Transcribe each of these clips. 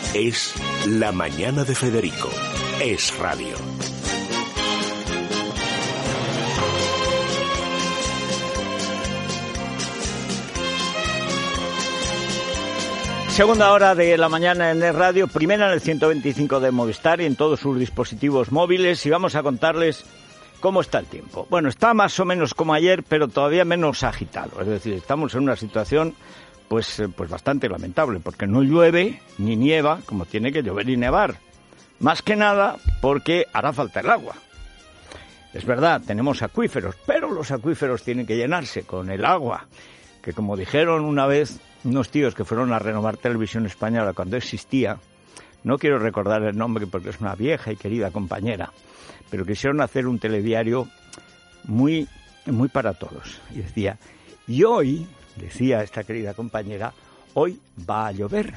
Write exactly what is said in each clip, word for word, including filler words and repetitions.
Es La Mañana de Federico. Es radio. Segunda hora de la mañana en Es Radio, primera en el ciento veinticinco de Movistar y en todos sus dispositivos móviles, y vamos a contarles cómo está el tiempo. Bueno, está más o menos como ayer, pero todavía menos agitado. Es decir, estamos en una situación pues, pues bastante lamentable, porque no llueve ni nieva como tiene que llover y nevar. Más que nada porque hará falta el agua. Es verdad, tenemos acuíferos, pero los acuíferos tienen que llenarse con el agua, que como dijeron una vez unos tíos que fueron a renovar Televisión Española cuando existía, no quiero recordar el nombre porque es una vieja y querida compañera, pero quisieron hacer un telediario muy, muy para todos. Y decía, y hoy, decía esta querida compañera, hoy va a llover.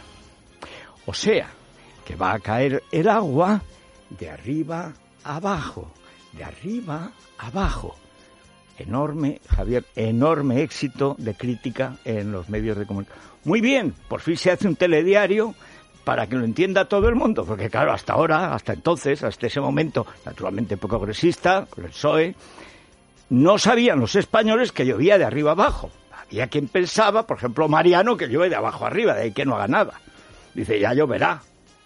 O sea, que va a caer el agua de arriba a abajo, de arriba a abajo. Enorme, Javier, enorme éxito de crítica en los medios de comunicación. Muy bien, por fin se hace un telediario para que lo entienda todo el mundo, porque claro, hasta ahora, hasta entonces, hasta ese momento, naturalmente progresista, con el P S O E, no sabían los españoles que llovía de arriba abajo. Había quien pensaba, por ejemplo, Mariano, que llueve de abajo arriba, de ahí que no haga nada. Dice, ya lloverá.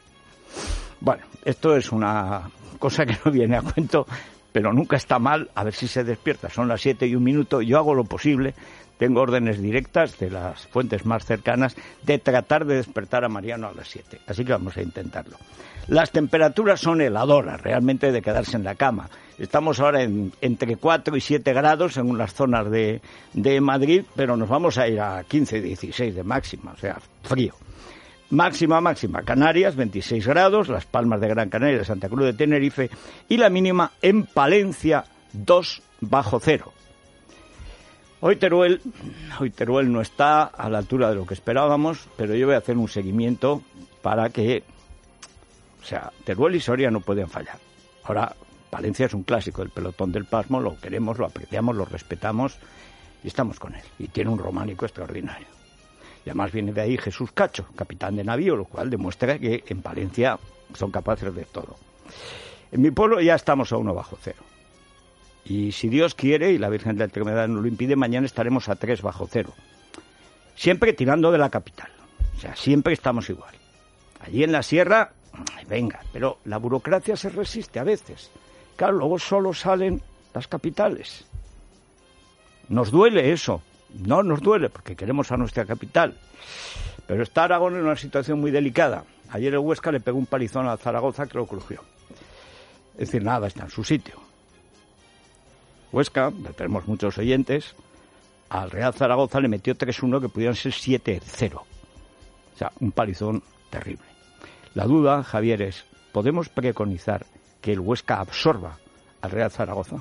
Bueno, esto es una cosa que no viene a cuento, pero nunca está mal, a ver si se despierta. Son las siete y un minuto, yo hago lo posible, tengo órdenes directas de las fuentes más cercanas de tratar de despertar a Mariano a las siete, así que vamos a intentarlo. Las temperaturas son heladoras, realmente de quedarse en la cama. Estamos ahora en, entre cuatro y siete grados en unas zonas de, de Madrid, pero nos vamos a ir a quince, dieciséis de máxima, o sea, frío. Máxima, máxima, Canarias, veintiséis grados, Las Palmas de Gran Canaria, Santa Cruz de Tenerife, y la mínima en Palencia, dos bajo cero. Hoy Teruel, hoy Teruel no está a la altura de lo que esperábamos, pero yo voy a hacer un seguimiento para que, o sea, Teruel y Soria no pueden fallar. Ahora, Palencia es un clásico del pelotón del pasmo, lo queremos, lo apreciamos, lo respetamos y estamos con él. Y tiene un románico extraordinario. Y además viene de ahí Jesús Cacho, capitán de navío, lo cual demuestra que en Palencia son capaces de todo. En mi pueblo ya estamos a uno bajo cero. Y si Dios quiere, y la Virgen de la Enfermedad no lo impide, mañana estaremos a tres bajo cero. Siempre tirando de la capital. O sea, siempre estamos igual. Allí en la sierra, venga, pero la burocracia se resiste a veces. Claro, luego solo salen las capitales. Nos duele eso. No nos duele, porque queremos a nuestra capital. Pero está Aragón en una situación muy delicada. Ayer el Huesca le pegó un palizón a Zaragoza que lo crujió. Es decir, nada está en su sitio. Huesca, tenemos muchos oyentes, al Real Zaragoza le metió tres uno que pudieran ser siete cero. O sea, un palizón terrible. La duda, Javier, es, ¿podemos preconizar que el Huesca absorba al Real Zaragoza?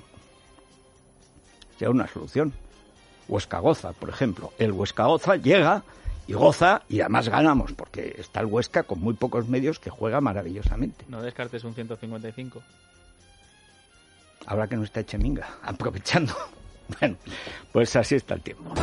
Sea una solución. Huesca goza, por ejemplo. El Huesca goza, llega y goza y además ganamos, porque está el Huesca con muy pocos medios que juega maravillosamente. No descartes un ciento cincuenta y cinco. Ahora que no está Echeminga, aprovechando. Bueno, pues así está el tiempo.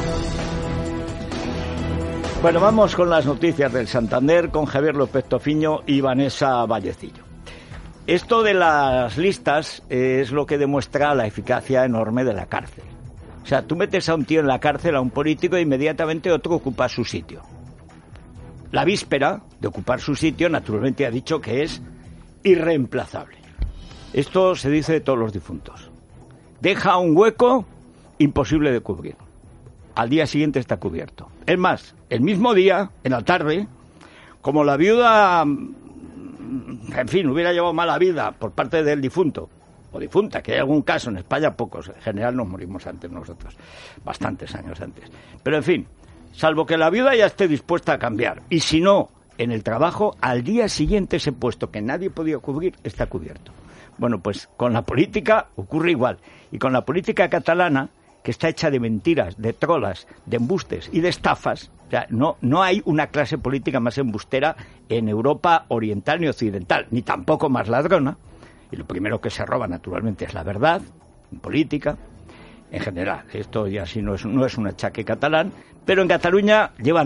Bueno, vamos con las noticias del Santander con Javier López Tofiño y Vanessa Vallecillo. Esto de las listas es lo que demuestra la eficacia enorme de la cárcel. O sea, tú metes a un tío en la cárcel, a un político, e inmediatamente otro ocupa su sitio. La víspera de ocupar su sitio, naturalmente ha dicho que es irreemplazable. Esto se dice de todos los difuntos. Deja un hueco imposible de cubrir. Al día siguiente está cubierto. Es más, el mismo día, en la tarde, como la viuda, en fin, hubiera llevado mala vida por parte del difunto, o difunta, que hay algún caso, en España pocos, en general nos morimos antes nosotros, bastantes años antes. Pero en fin, salvo que la viuda ya esté dispuesta a cambiar, y si no, en el trabajo, al día siguiente ese puesto que nadie podía cubrir está cubierto. Bueno, pues con la política ocurre igual, y con la política catalana, que está hecha de mentiras, de trolas, de embustes y de estafas. O sea, no, no hay una clase política más embustera en Europa oriental ni occidental, ni tampoco más ladrona. Y lo primero que se roba, naturalmente, es la verdad, en política, en general. Esto ya sí no es, no es un achaque catalán, pero en Cataluña llevan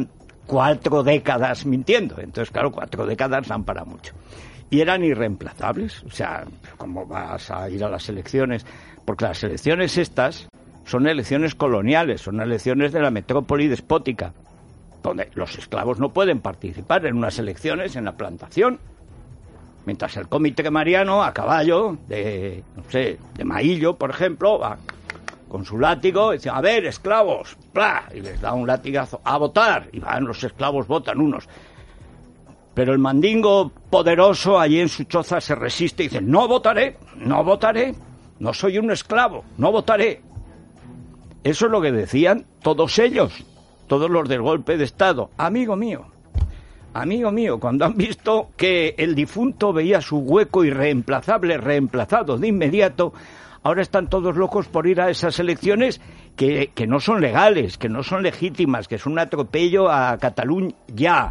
cuatro décadas mintiendo. Entonces, claro, cuatro décadas dan para mucho. Y eran irreemplazables. O sea, ¿cómo vas a ir a las elecciones? Porque las elecciones estas son elecciones coloniales, son elecciones de la metrópoli despótica, donde los esclavos no pueden participar en unas elecciones en la plantación. Mientras el comité mariano, a caballo, de, no sé, de Maillo, por ejemplo, va con su látigo y dice, a ver, esclavos, ¡plá! Y les da un latigazo, a votar, y van los esclavos, votan unos. Pero el mandingo poderoso allí en su choza se resiste y dice, no votaré, no votaré, no soy un esclavo, no votaré. Eso es lo que decían todos ellos, todos los del golpe de Estado. Amigo mío, amigo mío, cuando han visto que el difunto veía su hueco irreemplazable, reemplazado de inmediato, ahora están todos locos por ir a esas elecciones que, que no son legales, que no son legítimas, que es un atropello a Cataluña ya.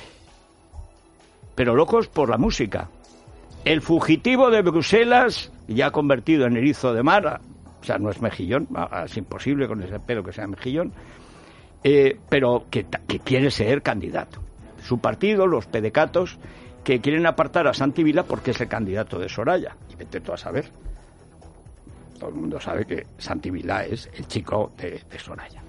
Pero locos por la música. El fugitivo de Bruselas, ya convertido en erizo de mar, o sea, no es mejillón, es imposible con ese pelo que sea mejillón, eh, pero que, que quiere ser candidato. Su partido, los pedecatos, que quieren apartar a Santi Vila porque es el candidato de Soraya. Y vete tú a saber. Todo el mundo sabe que Santi Vila es el chico de, de Soraya.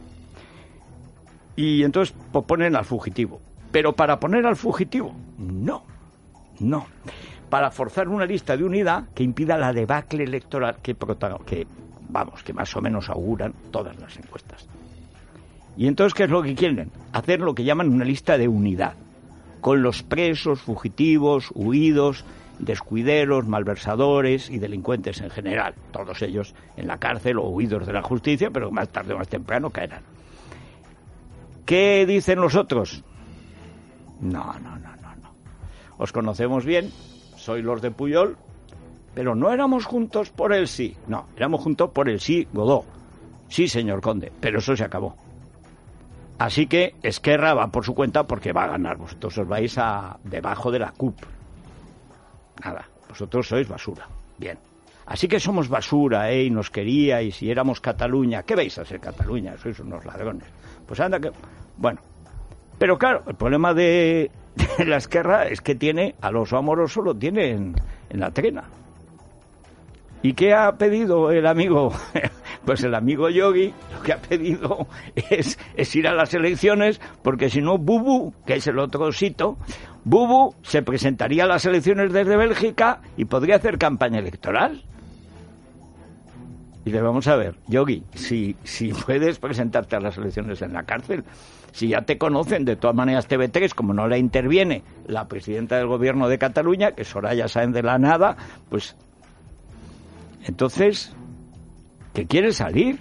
Y entonces pues, ponen al fugitivo. Pero para poner al fugitivo, no, no. Para forzar una lista de unidad que impida la debacle electoral que, que, vamos, que más o menos auguran todas las encuestas. Y entonces, ¿qué es lo que quieren? Hacer lo que llaman una lista de unidad, con los presos, fugitivos, huidos, descuideros, malversadores y delincuentes en general, todos ellos en la cárcel o huidos de la justicia, pero más tarde o más temprano caerán. ¿Qué dicen los otros? No, no, no, no, no. Os conocemos bien, sois los de Pujol, pero no éramos juntos por el sí. No, éramos juntos por el sí Godó. Sí, señor conde, pero eso se acabó. Así que Esquerra va por su cuenta porque va a ganar. Vosotros os vais a debajo de la C U P. Nada, vosotros sois basura. Bien. Así que somos basura, ¿eh? Y nos queríais y éramos Cataluña. ¿Qué vais a ser Cataluña? Sois unos ladrones. Pues anda que... Bueno. Pero claro, el problema de, de la Esquerra es que tiene, al oso amoroso lo tiene en, en la trena. ¿Y qué ha pedido el amigo? Pues el amigo Yogi lo que ha pedido es, es ir a las elecciones, porque si no, Bubu, que es el otro osito, Bubu se presentaría a las elecciones desde Bélgica y podría hacer campaña electoral. Y le vamos a ver, Yogi, si, si puedes presentarte a las elecciones en la cárcel, si ya te conocen, de todas maneras T V tres, como no la interviene la presidenta del gobierno de Cataluña, que es Soraya Sáenz de la Nada, pues entonces, ¿que quiere salir?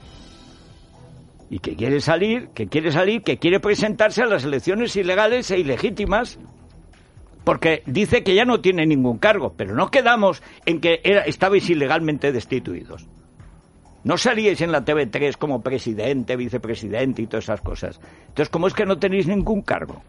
Y que quiere salir, que quiere salir, que quiere presentarse a las elecciones ilegales e ilegítimas, porque dice que ya no tiene ningún cargo, pero no quedamos en que era, estabais ilegalmente destituidos. No salíais en la T V tres como presidente, vicepresidente y todas esas cosas. Entonces, ¿cómo es que no tenéis ningún cargo?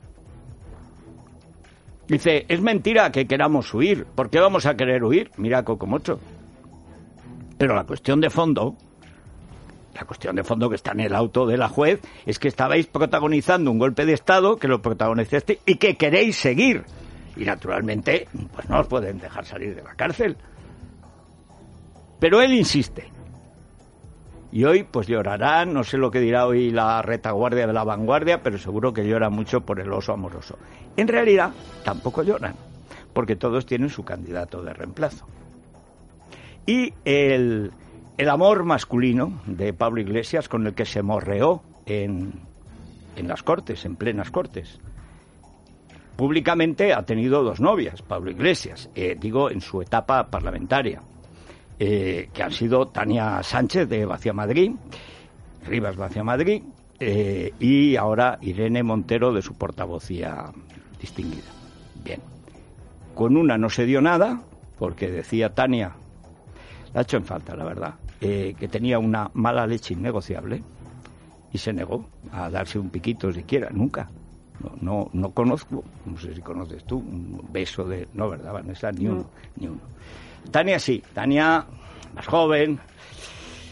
Dice, es mentira que queramos huir. ¿Por qué vamos a querer huir? Mira Cocomocho. Pero la cuestión de fondo, la cuestión de fondo que está en el auto de la juez, es que estabais protagonizando un golpe de Estado, que lo protagonizaste y que queréis seguir. Y naturalmente, pues no os pueden dejar salir de la cárcel. Pero él insiste. Y hoy, pues llorarán, no sé lo que dirá hoy la retaguardia de la vanguardia, pero seguro que llora mucho por el oso amoroso. En realidad, tampoco lloran, porque todos tienen su candidato de reemplazo. Y el, el amor masculino de Pablo Iglesias, con el que se morreó en, en las Cortes, en plenas Cortes. Públicamente ha tenido dos novias, Pablo Iglesias, eh, digo, en su etapa parlamentaria. Eh, que han sido Tania Sánchez de Vacía Madrid, Rivas Vacía Madrid, eh, y ahora Irene Montero de su portavocía distinguida. Bien. Con una no se dio nada, porque decía Tania, la ha hecho en falta, la verdad, eh, que tenía una mala leche innegociable, y se negó a darse un piquito siquiera, nunca. No, no, no conozco, no sé si conoces tú, un beso de... No, ¿verdad, Vanessa? Ni uno, no. ni uno. Tania sí, Tania más joven,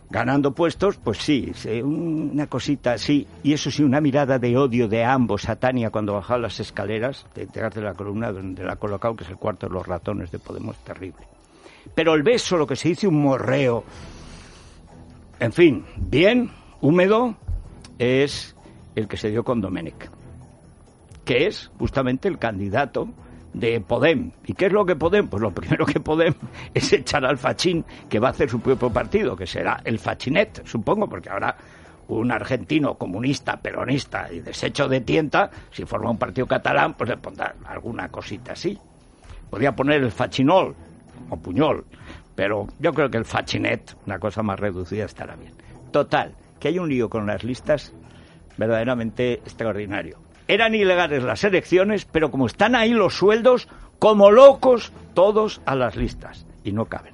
ganando puestos, pues sí, una cosita así, y eso sí, una mirada de odio de ambos a Tania cuando bajaba las escaleras, detrás de la columna donde la ha colocado, que es el cuarto de los ratones de Podemos, terrible. Pero el beso, lo que se dice un morreo, en fin, bien, húmedo, es el que se dio con Domènech, que es justamente el candidato de Podem. ¿Y qué es lo que Podem? Pues lo primero que Podem es echar al Fachín, que va a hacer su propio partido, que será el Fachinet, supongo, porque ahora un argentino comunista, peronista y deshecho de tienta, si forma un partido catalán, pues le pondrá alguna cosita así. Podría poner el Fachinol, o Puñol, pero yo creo que el Fachinet, una cosa más reducida, estará bien. Total, que hay un lío con las listas verdaderamente extraordinario. Eran ilegales las elecciones, pero como están ahí los sueldos, como locos, todos a las listas. Y no caben.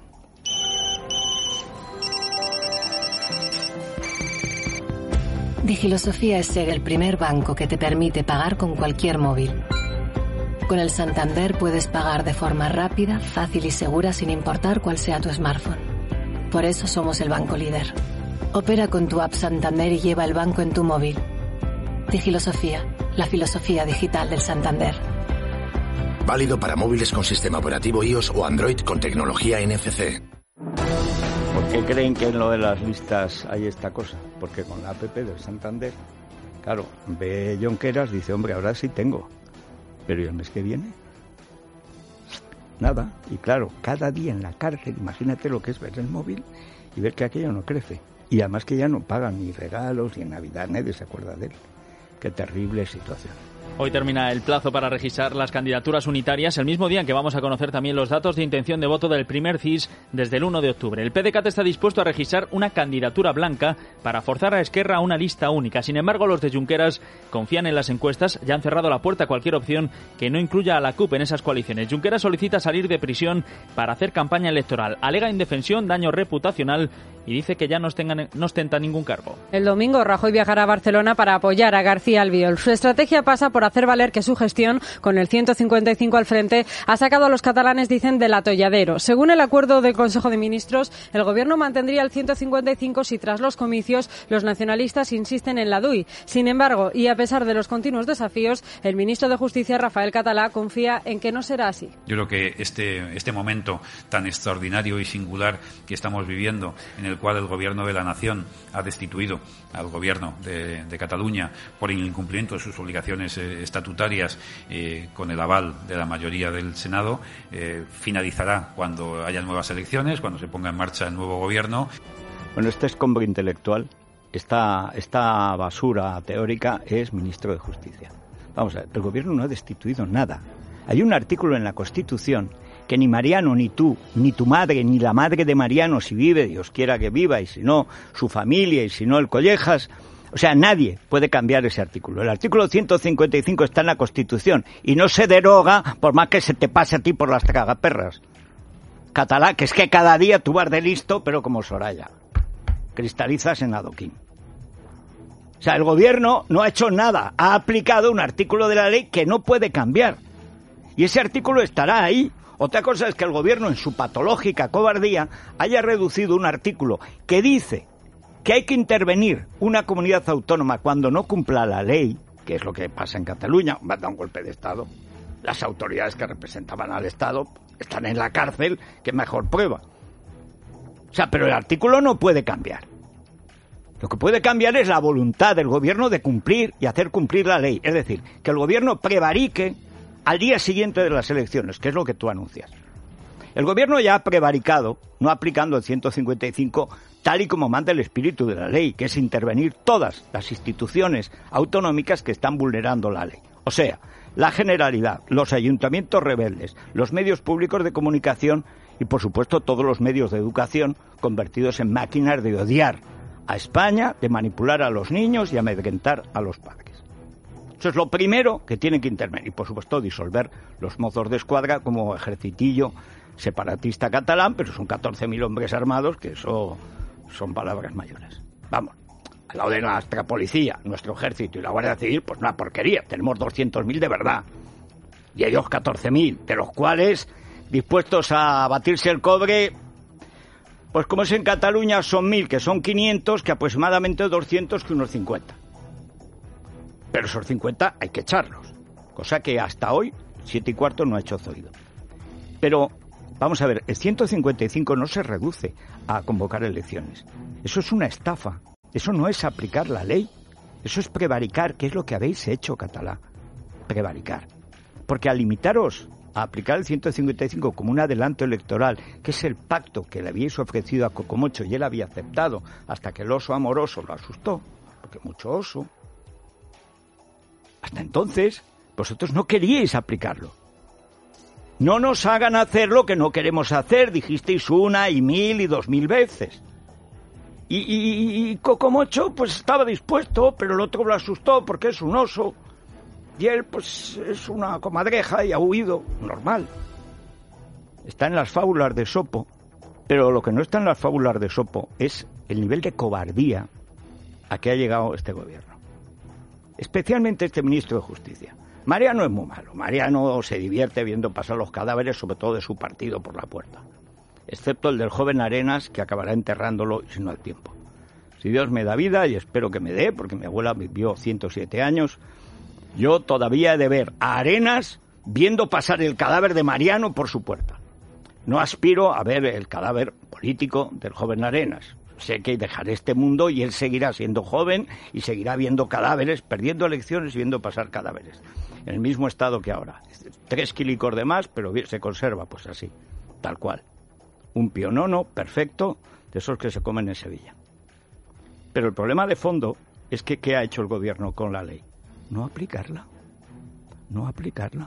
Digilosofía es ser el primer banco que te permite pagar con cualquier móvil. Con el Santander puedes pagar de forma rápida, fácil y segura sin importar cuál sea tu smartphone. Por eso somos el banco líder. Opera con tu app Santander y lleva el banco en tu móvil. Digilosofía, la filosofía digital del Santander. Válido para móviles con sistema operativo iOS o Android con tecnología N F C. ¿Por qué creen que en lo de las listas hay esta cosa? Porque con la app del Santander, claro, ve Junqueras, dice, hombre, ahora sí tengo, pero ¿y el mes que viene? Nada. Y claro, cada día en la cárcel, imagínate lo que es ver el móvil y ver que aquello no crece. Y además que ya no pagan ni regalos, ni en Navidad, nadie se acuerda de él. Qué terrible situación. Hoy termina el plazo para registrar las candidaturas unitarias, el mismo día en que vamos a conocer también los datos de intención de voto del primer C I S desde el uno de octubre. El P D C A T está dispuesto a registrar una candidatura blanca para forzar a Esquerra a una lista única. Sin embargo, los de Junqueras confían en las encuestas y han cerrado la puerta a cualquier opción que no incluya a la C U P en esas coaliciones. Junqueras solicita salir de prisión para hacer campaña electoral. Alega indefensión, daño reputacional y dice que ya no ostenta, no ostenta ningún cargo. El domingo Rajoy viajará a Barcelona para apoyar a García Albiol. Su estrategia pasa por hacer valer que su gestión, con el ciento cincuenta y cinco al frente, ha sacado a los catalanes, dicen, del atolladero. Según el acuerdo del Consejo de Ministros, el Gobierno mantendría el ciento cincuenta y cinco si tras los comicios los nacionalistas insisten en la D U I. Sin embargo, y a pesar de los continuos desafíos, el ministro de Justicia, Rafael Català, confía en que no será así. Yo creo que este, este momento tan extraordinario y singular que estamos viviendo, en el cual el Gobierno de la Nación ha destituido al Gobierno de, de Cataluña por el incumplimiento de sus obligaciones eh, estatutarias eh, con el aval de la mayoría del Senado, eh, finalizará cuando haya nuevas elecciones, cuando se ponga en marcha el nuevo Gobierno. Bueno, este escombro intelectual, esta, esta basura teórica es ministro de Justicia. Vamos a ver, el Gobierno no ha destituido nada. Hay un artículo en la Constitución que ni Mariano, ni tú, ni tu madre, ni la madre de Mariano, si vive, Dios quiera que viva, y si no, su familia, y si no, el Collejas. O sea, nadie puede cambiar ese artículo. El artículo ciento cincuenta y cinco está en la Constitución y no se deroga por más que se te pase a ti por las tragaperras. Català, que es que cada día tú vas de listo, pero como Soraya. Cristalizas en adoquín. O sea, el Gobierno no ha hecho nada. Ha aplicado un artículo de la ley que no puede cambiar. Y ese artículo estará ahí. Otra cosa es que el Gobierno, en su patológica cobardía, haya reducido un artículo que dice que hay que intervenir una comunidad autónoma cuando no cumpla la ley, que es lo que pasa en Cataluña, va a dar un golpe de Estado. Las autoridades que representaban al Estado están en la cárcel, que mejor prueba. O sea, pero el artículo no puede cambiar. Lo que puede cambiar es la voluntad del Gobierno de cumplir y hacer cumplir la ley. Es decir, que el Gobierno prevarique al día siguiente de las elecciones, que es lo que tú anuncias. El Gobierno ya ha prevaricado, no aplicando el ciento cincuenta y cinco tal y como manda el espíritu de la ley, que es intervenir todas las instituciones autonómicas que están vulnerando la ley. O sea, la Generalidad, los ayuntamientos rebeldes, los medios públicos de comunicación y, por supuesto, todos los medios de educación convertidos en máquinas de odiar a España, de manipular a los niños y amedrentar a los padres. Eso es lo primero que tienen que intervenir. Y, por supuesto, disolver los Mozos de Escuadra como ejercitillo separatista catalán, pero son catorce mil hombres armados, que eso son palabras mayores. Vamos, al lado de nuestra policía, nuestro ejército y la Guardia Civil, pues una porquería. Tenemos doscientos mil de verdad. Y ellos catorce mil, de los cuales dispuestos a batirse el cobre Pues como es en Cataluña, son mil, que son quinientos, que aproximadamente doscientos, que unos cincuenta. Pero esos cincuenta hay que echarlos, cosa que hasta hoy, siete y cuarto, no ha hecho Zoido. Pero, vamos a ver, el ciento cincuenta y cinco no se reduce a convocar elecciones. Eso es una estafa, eso no es aplicar la ley, eso es prevaricar, que es lo que habéis hecho, Catalá, prevaricar. Porque al limitaros a aplicar el ciento cincuenta y cinco como un adelanto electoral, que es el pacto que le habíais ofrecido a Cocomocho y él había aceptado, hasta que el oso amoroso lo asustó, porque mucho oso. Hasta entonces, vosotros no queríais aplicarlo. No nos hagan hacer lo que no queremos hacer, dijisteis una y mil y dos mil veces. Y, y, y Cocomocho pues estaba dispuesto, pero el otro lo asustó porque es un oso. Y él pues es una comadreja y ha huido, normal. Está en las fábulas de Esopo, pero lo que no está en las fábulas de Esopo es el nivel de cobardía a que ha llegado este gobierno. Especialmente este ministro de Justicia. Mariano es muy malo. Mariano se divierte viendo pasar los cadáveres, sobre todo de su partido, por la puerta. Excepto el del joven Arenas, que acabará enterrándolo si no al tiempo. Si Dios me da vida, y espero que me dé, porque mi abuela vivió ciento siete años, yo todavía he de ver a Arenas viendo pasar el cadáver de Mariano por su puerta. No aspiro a ver el cadáver político del joven Arenas. Sé que dejaré este mundo y él seguirá siendo joven y seguirá viendo cadáveres, perdiendo elecciones y viendo pasar cadáveres. En el mismo estado que ahora. Tres quilicos de más, pero se conserva pues así, tal cual. Un pionono perfecto de esos que se comen en Sevilla. Pero el problema de fondo es que ¿qué ha hecho el gobierno con la ley? No aplicarla. No aplicarla.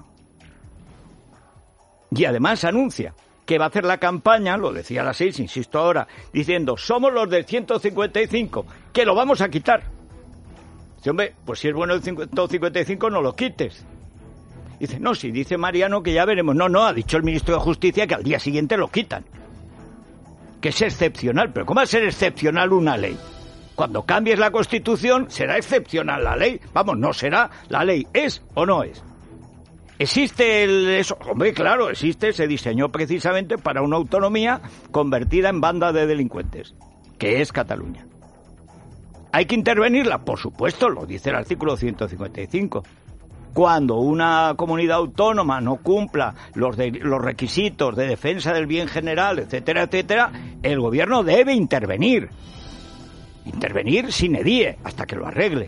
Y además anuncia que va a hacer la campaña, lo decía a las seis, insisto ahora, diciendo, somos los del ciento cincuenta y cinco, que lo vamos a quitar. Dice, hombre, pues si es bueno el ciento cincuenta y cinco, no lo quites. Dice, no, si dice Mariano que ya veremos. No, no, ha dicho el ministro de Justicia que al día siguiente lo quitan. Que es excepcional, pero ¿cómo va a ser excepcional una ley? Cuando cambies la Constitución, será excepcional la ley. Vamos, no será la ley, ¿es o no es? ¿Existe el eso? Hombre, claro, existe, se diseñó precisamente para una autonomía convertida en banda de delincuentes, que es Cataluña. ¿Hay que intervenirla? Por supuesto, lo dice el artículo ciento cincuenta y cinco. Cuando una comunidad autónoma no cumpla los, de, los requisitos de defensa del bien general, etcétera, etcétera, el gobierno debe intervenir. Intervenir sine die, hasta que lo arregle.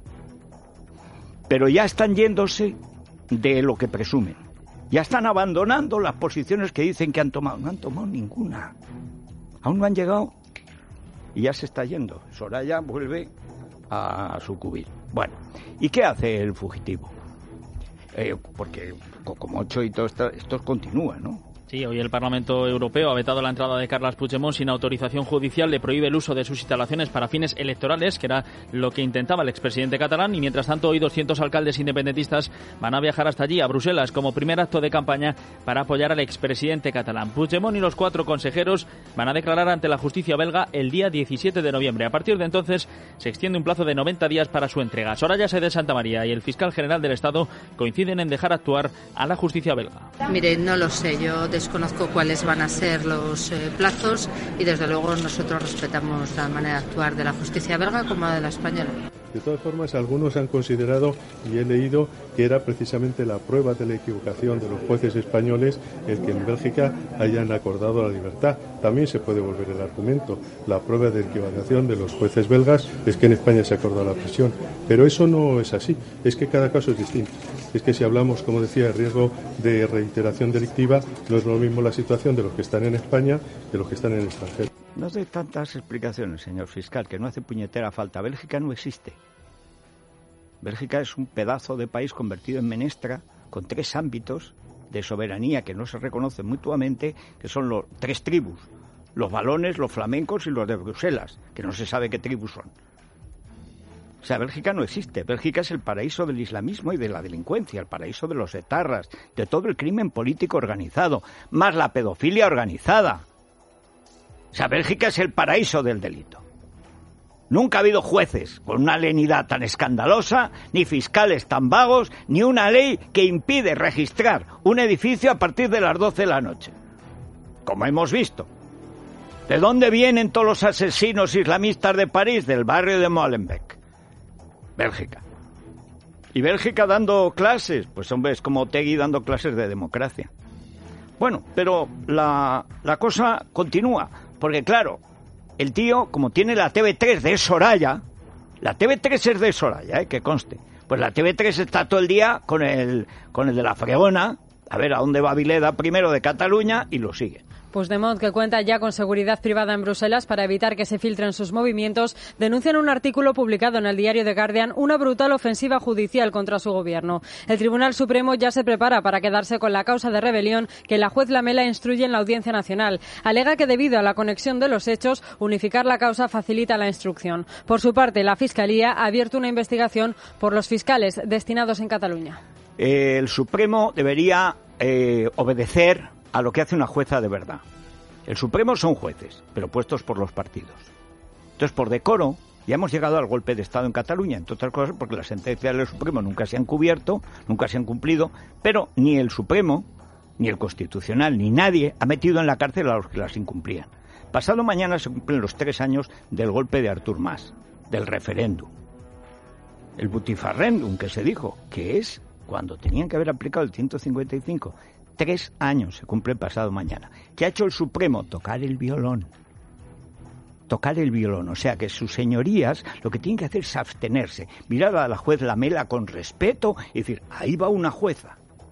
Pero ya están yéndose de lo que presumen. Ya están abandonando las posiciones que dicen que han tomado. No han tomado ninguna. Aún no han llegado y ya se está yendo. Soraya vuelve a su cubil. Bueno, ¿y qué hace el fugitivo? Eh, porque Cocomocho y todo esto, esto continúa, ¿no? Sí, hoy el Parlamento Europeo ha vetado la entrada de Carles Puigdemont sin autorización judicial, le prohíbe el uso de sus instalaciones para fines electorales, que era lo que intentaba el expresidente catalán, y mientras tanto hoy doscientos alcaldes independentistas van a viajar hasta allí, a Bruselas, como primer acto de campaña para apoyar al expresidente catalán. Puigdemont y los cuatro consejeros van a declarar ante la justicia belga el día diecisiete de noviembre. A partir de entonces se extiende un plazo de noventa días para su entrega. Soraya Sáenz de Santamaría y el fiscal general del Estado coinciden en dejar actuar a la justicia belga. Mire, no lo sé, yo desconozco cuáles van a ser los eh, plazos y desde luego nosotros respetamos la manera de actuar de la justicia belga como la de la española. De todas formas, algunos han considerado, y he leído, que era precisamente la prueba de la equivocación de los jueces españoles el que en Bélgica hayan acordado la libertad. También se puede volver el argumento. La prueba de equivocación de los jueces belgas es que en España se acordó la prisión. Pero eso no es así. Es que cada caso es distinto. Es que si hablamos, como decía, de riesgo de reiteración delictiva, no es lo mismo la situación de los que están en España que los que están en el extranjero. No doy tantas explicaciones, señor fiscal, que no hace puñetera falta. Bélgica no existe. Bélgica es un pedazo de país convertido en menestra con tres ámbitos de soberanía que no se reconocen mutuamente, que son los tres tribus, los valones, los flamencos y los de Bruselas, que no se sabe qué tribus son. O sea, Bélgica no existe. Bélgica es el paraíso del islamismo y de la delincuencia, el paraíso de los etarras, de todo el crimen político organizado, más la pedofilia organizada. O sea, Bélgica es el paraíso del delito. Nunca ha habido jueces con una lenidad tan escandalosa, ni fiscales tan vagos, ni una ley que impide registrar un edificio a partir de las doce de la noche. Como hemos visto. ¿De dónde vienen todos los asesinos islamistas de París? Del barrio de Molenbeek, Bélgica. ¿Y Bélgica dando clases? Pues hombre, es como Otegui dando clases de democracia. Bueno, pero la, la cosa continúa, porque claro, el tío, como tiene la T V tres de Soraya, la T V tres es de Soraya, ¿eh? Que conste, pues la T V tres está todo el día con el, con el de la fregona, a ver a dónde va Vileda primero de Cataluña, y lo sigue. Puigdemont, que cuenta ya con seguridad privada en Bruselas para evitar que se filtren sus movimientos, denuncia en un artículo publicado en el diario The Guardian una brutal ofensiva judicial contra su gobierno. El Tribunal Supremo ya se prepara para quedarse con la causa de rebelión que la juez Lamela instruye en la Audiencia Nacional. Alega que debido a la conexión de los hechos, unificar la causa facilita la instrucción. Por su parte, la Fiscalía ha abierto una investigación por los fiscales destinados en Cataluña. Eh, el Supremo debería eh, obedecer a lo que hace una jueza de verdad. El Supremo son jueces, pero puestos por los partidos. Entonces, por decoro, ya hemos llegado al golpe de Estado en Cataluña, entre otras cosas porque las sentencias del Supremo nunca se han cubierto, nunca se han cumplido, pero ni el Supremo, ni el Constitucional, ni nadie ha metido en la cárcel a los que las incumplían. Pasado mañana se cumplen los tres años del golpe de Artur Mas, del referéndum. El butifarréndum que se dijo, que es cuando tenían que haber aplicado el ciento cincuenta y cinco. Tres años se cumplen pasado mañana. ¿Qué ha hecho el Supremo? Tocar el violón. Tocar el violón. O sea que sus señorías lo que tienen que hacer es abstenerse. Mirar a la juez Lamela con respeto y decir, ahí va una jueza.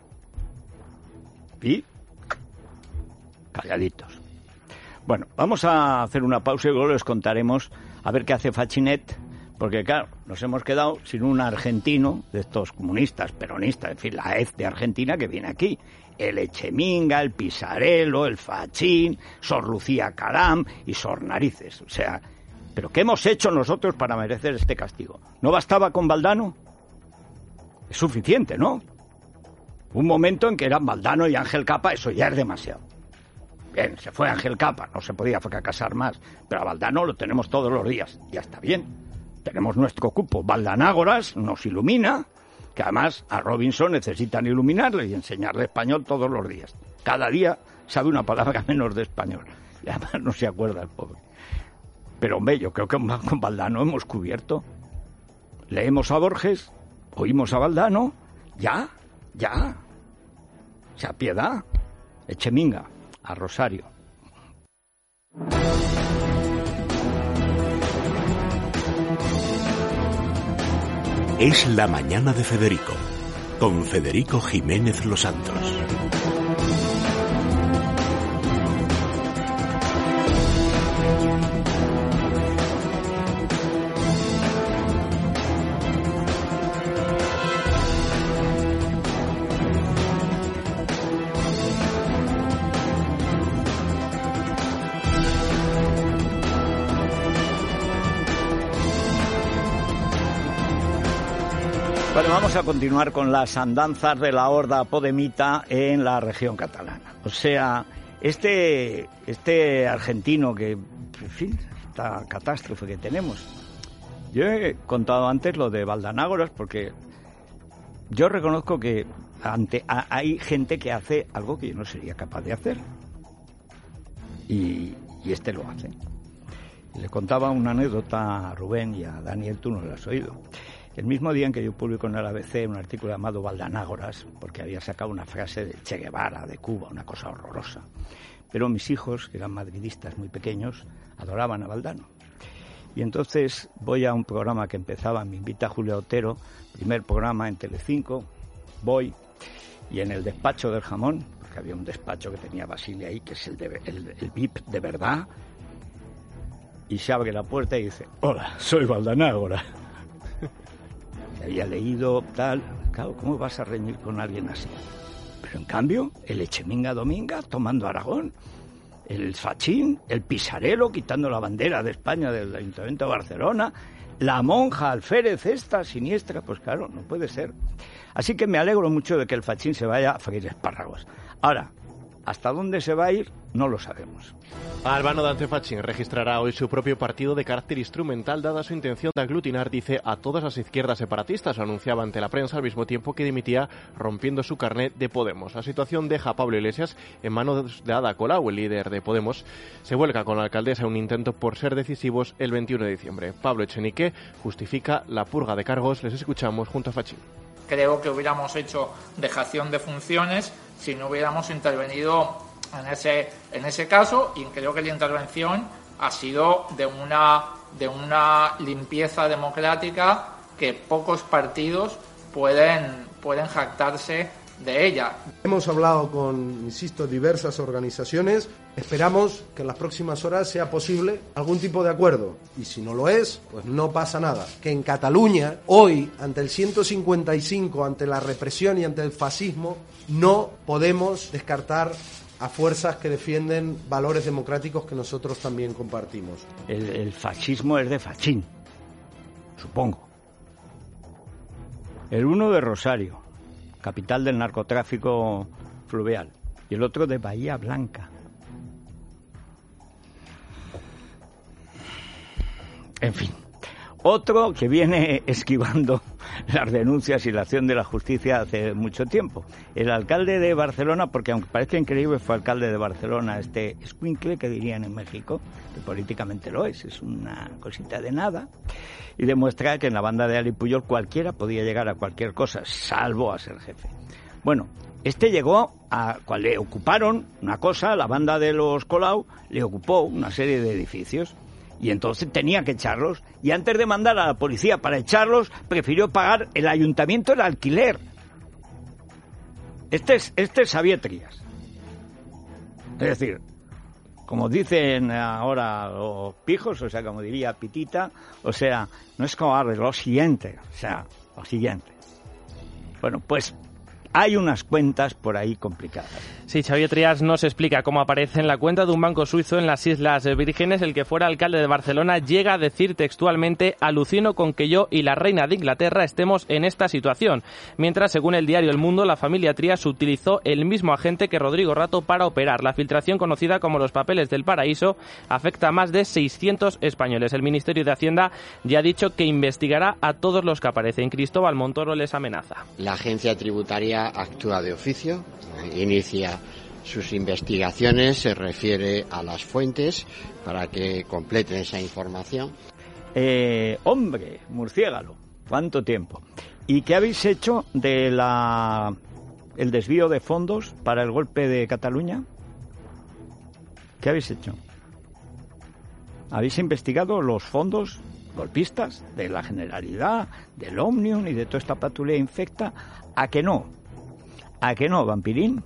Y calladitos. Bueno, vamos a hacer una pausa y luego les contaremos a ver qué hace Fachinet. Porque, claro, nos hemos quedado sin un argentino de estos comunistas, peronistas, en fin, la E Z de Argentina que viene aquí. El Echeminga, el Pisarello, el Fachín, Sor Lucía Caram y Sor Narices. O sea, ¿pero qué hemos hecho nosotros para merecer este castigo? ¿No bastaba con Valdano? Es suficiente, ¿no? Un momento en que eran Valdano y Ángel Capa, eso ya es demasiado. Bien, se fue Ángel Capa, no se podía fracasar más, pero a Valdano lo tenemos todos los días, ya está bien. Tenemos nuestro cupo. Valdanágoras nos ilumina, que además a Robinson necesitan iluminarle y enseñarle español todos los días. Cada día sabe una palabra menos de español. Y además no se acuerda el pobre. Pero hombre, yo creo que con Valdano hemos cubierto. Leemos a Borges, oímos a Valdano, ya, ya. O sea, piedad. Echeminga, a Rosario. Es la mañana de Federico, con Federico Jiménez Los Santos. Bueno, vamos a continuar con las andanzas de la horda podemita en la región catalana. O sea, este, este argentino que, en fin, esta catástrofe que tenemos. Yo he contado antes lo de Valdanágoras porque yo reconozco que ante, a, hay gente que hace algo que yo no sería capaz de hacer. Y, y este lo hace. Le contaba una anécdota a Rubén y a Daniel, tú no la has oído. El mismo día en que yo publico en el A B C un artículo llamado Valdanágoras, porque había sacado una frase de Che Guevara, de Cuba, una cosa horrorosa. Pero mis hijos, que eran madridistas muy pequeños, adoraban a Valdano. Y entonces voy a un programa que empezaba, me invita Julia Otero, primer programa en Telecinco, voy, y en el despacho del jamón, porque había un despacho que tenía Basile ahí, que es el, de, el, el V I P de verdad, y se abre la puerta y dice, hola, soy Valdanágoras. Había leído tal, claro, ¿cómo vas a reñir con alguien así? Pero en cambio, el Echeminga Dominga tomando Aragón, el Fachín, el Pisarello quitando la bandera de España del Ayuntamiento de Barcelona, la monja alférez esta siniestra, pues claro, no puede ser. Así que me alegro mucho de que el Fachín se vaya a freír espárragos. Ahora, Hasta dónde se va a ir, no lo sabemos. Albano Dante Fachin registrará hoy su propio partido de carácter instrumental, dada su intención de aglutinar, dice, a todas las izquierdas separatistas. Lo anunciaba ante la prensa al mismo tiempo que dimitía, rompiendo su carnet de Podemos. La situación deja a Pablo Iglesias en manos de Ada Colau, el líder de Podemos. Se vuelca con la alcaldesa en un intento por ser decisivos el veintiuno de diciembre. Pablo Echenique justifica la purga de cargos. Les escuchamos junto a Fachin. Creo que hubiéramos hecho dejación de funciones si no hubiéramos intervenido en ese en ese caso, y creo que la intervención ha sido de una de una limpieza democrática que pocos partidos pueden pueden jactarse de ella. Hemos hablado con, insisto, diversas organizaciones. Esperamos que en las próximas horas sea posible algún tipo de acuerdo. Y si no lo es, pues no pasa nada. Que en Cataluña, hoy, ante el ciento cincuenta y cinco, ante la represión y ante el fascismo, no podemos descartar a fuerzas que defienden valores democráticos que nosotros también compartimos. El, el fascismo es de Fachín, supongo. El uno de Rosario, capital del narcotráfico fluvial, y el otro de Bahía Blanca. En fin, otro que viene esquivando las denuncias y la acción de la justicia hace mucho tiempo. El alcalde de Barcelona, porque aunque parezca increíble, fue alcalde de Barcelona, este escuincle que dirían en México, que políticamente lo es, es una cosita de nada, y demuestra que en la banda de Ali Puyol cualquiera podía llegar a cualquier cosa, salvo a ser jefe. Bueno, este llegó a... Cuando le ocuparon una cosa, la banda de los Colau le ocupó una serie de edificios, y entonces tenía que echarlos, y antes de mandar a la policía para echarlos, prefirió pagar el ayuntamiento el alquiler. Este es, este es Xavier Trias. Es decir, como dicen ahora los pijos, o sea, como diría Pitita, o sea, no es cobarde, lo siguiente, o sea, lo siguiente. Bueno, pues hay unas cuentas por ahí complicadas. Sí, Xavier Trias nos explica cómo aparece en la cuenta de un banco suizo en las Islas Vírgenes. El que fuera alcalde de Barcelona llega a decir textualmente: alucino con que yo y la reina de Inglaterra estemos en esta situación. Mientras, según el diario El Mundo, la familia Trias utilizó el mismo agente que Rodrigo Rato para operar. La filtración, conocida como los papeles del paraíso, afecta a más de seiscientos españoles. El Ministerio de Hacienda ya ha dicho que investigará a todos los que aparecen. Cristóbal Montoro les amenaza. La agencia tributaria actúa de oficio, inicia sus investigaciones, se refiere a las fuentes para que completen esa información. Eh, hombre, murciélago, ¿cuánto tiempo? ¿Y qué habéis hecho de la el desvío de fondos para el golpe de Cataluña? ¿Qué habéis hecho? ¿Habéis investigado los fondos golpistas de la Generalidad, del Òmnium y de toda esta patrulla infecta? ¿A que no? ¿A que no, vampirín?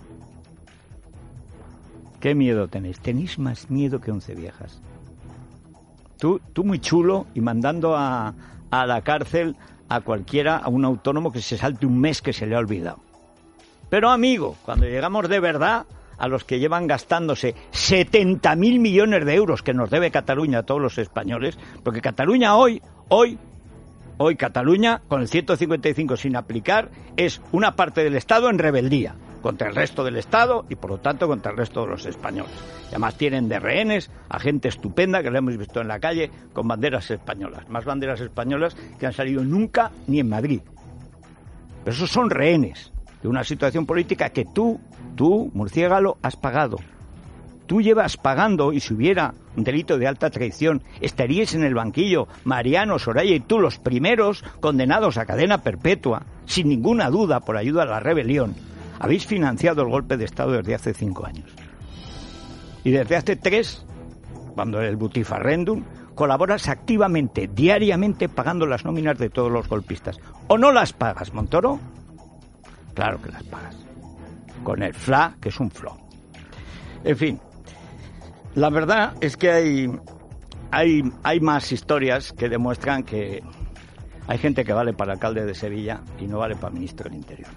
¿Qué miedo tenéis? Tenéis más miedo que once viejas. Tú, tú muy chulo y mandando a, a la cárcel a cualquiera, a un autónomo que se salte un mes que se le ha olvidado. Pero amigo, cuando llegamos de verdad a los que llevan gastándose setenta mil millones de euros que nos debe Cataluña a todos los españoles, porque Cataluña hoy, hoy, hoy Cataluña, con el ciento cincuenta y cinco sin aplicar, es una parte del Estado en rebeldía contra el resto del Estado y, por lo tanto, contra el resto de los españoles. Y además tienen de rehenes a gente estupenda que la hemos visto en la calle con banderas españolas. Más banderas españolas que han salido nunca ni en Madrid. Pero esos son rehenes de una situación política que tú, tú, murciélago, has pagado. Tú llevas pagando, y si hubiera un delito de alta traición, estaríais en el banquillo, Mariano, Soraya y tú, los primeros condenados a cadena perpetua, sin ninguna duda, por ayuda a la rebelión. Habéis financiado el golpe de Estado desde hace cinco años. Y desde hace tres, cuando el Butifarrendum, colaboras activamente, diariamente, pagando las nóminas de todos los golpistas. ¿O no las pagas, Montoro? Claro que las pagas. Con el F L A, que es un flow. En fin, la verdad es que hay, hay, hay más historias que demuestran que hay gente que vale para alcalde de Sevilla y no vale para ministro del Interior.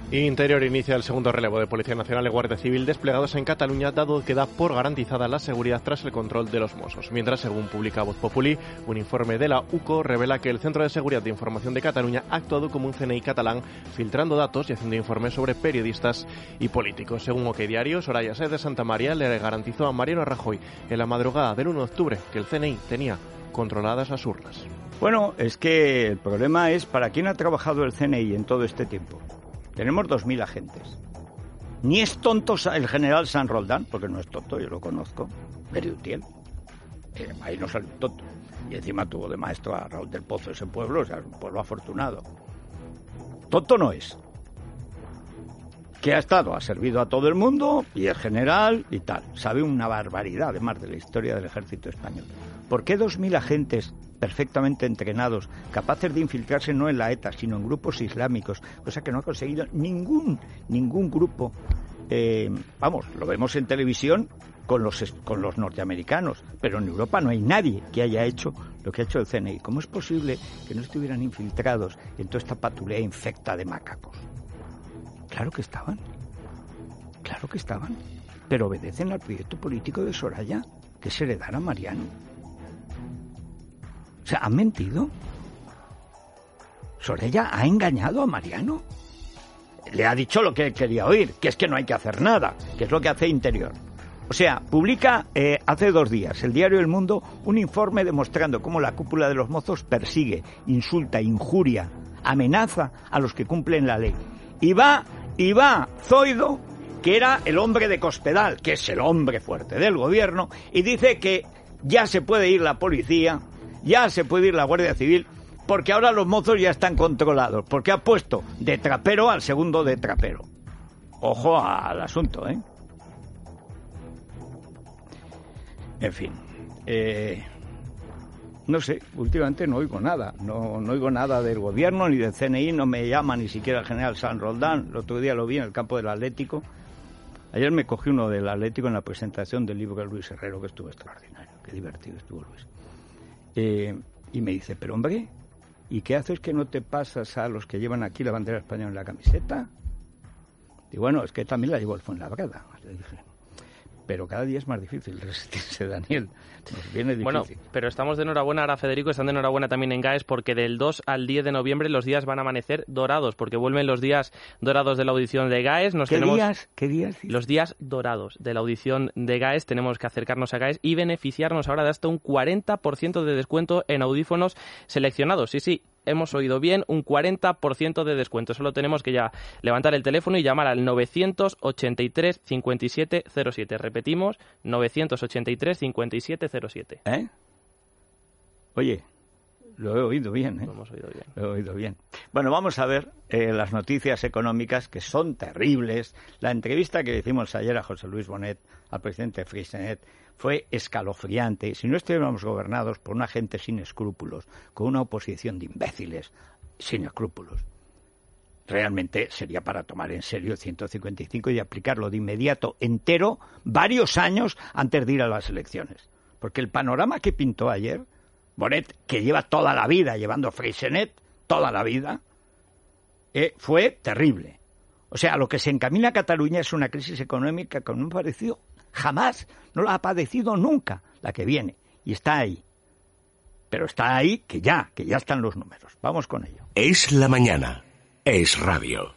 Interior inicia el segundo relevo de Policía Nacional y Guardia Civil desplegados en Cataluña, dado que da por garantizada la seguridad tras el control de los Mossos. Mientras, según publica Voz Populi, un informe de la U C O revela que el Centro de Seguridad de Información de Cataluña ha actuado como un C N I catalán, filtrando datos y haciendo informes sobre periodistas y políticos. Según OK Diario, Soraya Sáenz de Santamaría le garantizó a Mariano Rajoy en la madrugada del uno de octubre que el C N I tenía controladas las urnas. Bueno, es que el problema es para quién ha trabajado el C N I en todo este tiempo. Tenemos dos mil agentes. Ni es tonto el general San Roldán, porque no es tonto, yo lo conozco, Berutiel. Eh, ahí no salió tonto. Y encima tuvo de maestro a Raúl del Pozo, ese pueblo, o sea, un pueblo afortunado. Tonto no es. Que ha estado, ha servido a todo el mundo, y es general y tal. Sabe una barbaridad, además, de la historia del ejército español. ¿Por qué dos mil agentes perfectamente entrenados, capaces de infiltrarse no en la ETA, sino en grupos islámicos, cosa que no ha conseguido ningún ningún grupo? Eh, vamos, lo vemos en televisión con los con los norteamericanos, pero en Europa no hay nadie que haya hecho lo que ha hecho el C N I. ¿Cómo es posible que no estuvieran infiltrados en toda esta patulea infecta de macacos? Claro que estaban, claro que estaban, pero obedecen al proyecto político de Soraya, que es heredar a Mariano. O sea, ¿han mentido? ¿Soraya ha engañado a Mariano? Le ha dicho lo que él quería oír, que es que no hay que hacer nada, que es lo que hace Interior. O sea, publica eh, hace dos días el diario El Mundo un informe demostrando cómo la cúpula de los Mozos persigue, insulta, injuria, amenaza a los que cumplen la ley. Y va, y va Zoido, que era el hombre de Cospedal, que es el hombre fuerte del gobierno, y dice que ya se puede ir la policía, ya se puede ir la Guardia Civil, porque ahora los mozos ya están controlados, porque ha puesto de trapero al segundo de trapero. Ojo al asunto, ¿eh? En fin, eh, no sé, últimamente no oigo nada, no, no oigo nada del gobierno ni del C N I, no me llama ni siquiera el general San Roldán. El otro día lo vi en el campo del Atlético. Ayer me cogí uno del Atlético en la presentación del libro de Luis Herrero, que estuvo extraordinario, qué divertido estuvo Luis. Eh, y me dice, pero hombre, ¿y qué haces que no te pasas a los que llevan aquí la bandera española en la camiseta? Y bueno, es que también la llevo el Fuenlabrada, le dije. Pero cada día es más difícil resistirse, Daniel. Nos viene difícil. Bueno, pero estamos de enhorabuena ahora, Federico, están de enhorabuena también en GAES, porque del dos al diez de noviembre los días van a amanecer dorados, porque vuelven los días dorados de la audición de GAES. Nos ¿Qué tenemos días? ¿Qué días? Los días dorados de la audición de GAES. Tenemos que acercarnos a GAES y beneficiarnos ahora de hasta un cuarenta por ciento de descuento en audífonos seleccionados. Sí, sí. Hemos oído bien, un cuarenta por ciento de descuento. Solo tenemos que ya levantar el teléfono y llamar al novecientos ochenta y tres cincuenta y siete cero siete. Repetimos, novecientos ochenta y tres cincuenta y siete cero siete. ¿Eh? Oye, lo he oído bien, ¿eh? Lo hemos oído bien. Lo he oído bien. Bueno, vamos a ver eh, las noticias económicas, que son terribles. La entrevista que le hicimos ayer a José Luis Bonet, al presidente de Freixenet, fue escalofriante. Si no estuviéramos gobernados por una gente sin escrúpulos, con una oposición de imbéciles sin escrúpulos, realmente sería para tomar en serio el ciento cincuenta y cinco y aplicarlo de inmediato, entero, varios años antes de ir a las elecciones. Porque el panorama que pintó ayer Bonet, que lleva toda la vida llevando Freixenet, toda la vida, eh, fue terrible. O sea, lo que se encamina a Cataluña es una crisis económica que no ha padecido jamás, no la ha padecido nunca, la que viene, y está ahí. Pero está ahí que ya, que ya están los números. Vamos con ello. Es la mañana. Es radio.